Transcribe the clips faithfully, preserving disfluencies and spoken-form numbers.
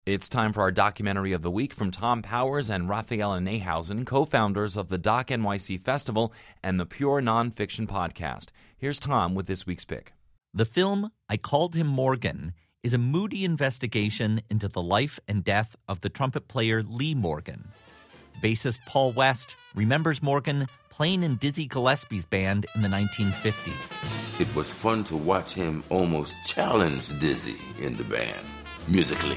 It's time for our documentary of the week from Tom Powers and Raphaela Nehausen, co-founders of the Doc N Y C Festival and the Pure Nonfiction Podcast. Here's Tom with this week's pick. The film, I Called Him Morgan, is a moody investigation into the life and death of the trumpet player Lee Morgan. Bassist Paul West remembers Morgan playing in Dizzy Gillespie's band in the nineteen fifties. It was fun to watch him almost challenge Dizzy in the band, musically.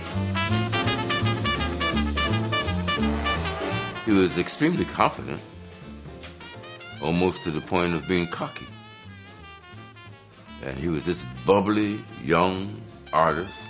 He was extremely confident, almost to the point of being cocky. And he was this bubbly, young artist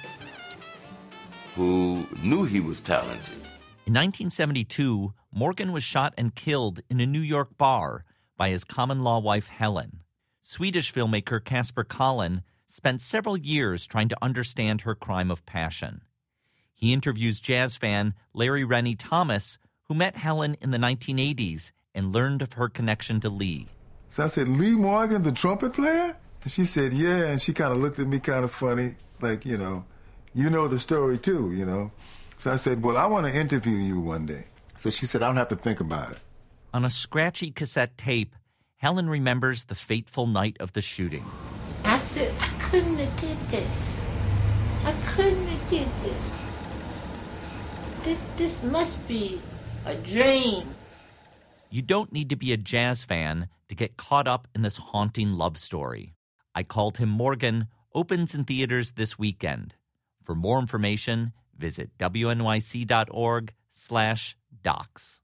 who knew he was talented. In nineteen seventy-two, Morgan was shot and killed in a New York bar by his common-law wife, Helen. Swedish filmmaker Casper Collin spent several years trying to understand her crime of passion. He interviews jazz fan Larry Rennie Thomas, who met Helen in the nineteen eighties and learned of her connection to Lee. So I said, Lee Morgan, the trumpet player? And she said, yeah, and she kind of looked at me kind of funny, like, you know, you know the story too, you know. So I said, well, I want to interview you one day. So she said, I don't have to think about it. On a scratchy cassette tape, Helen remembers the fateful night of the shooting. I said, I couldn't have did this. I couldn't have did this. This, this must be a dream. You don't need to be a jazz fan to get caught up in this haunting love story. I Called Him Morgan opens in theaters this weekend. For more information, visit W N Y C dot org slash docs.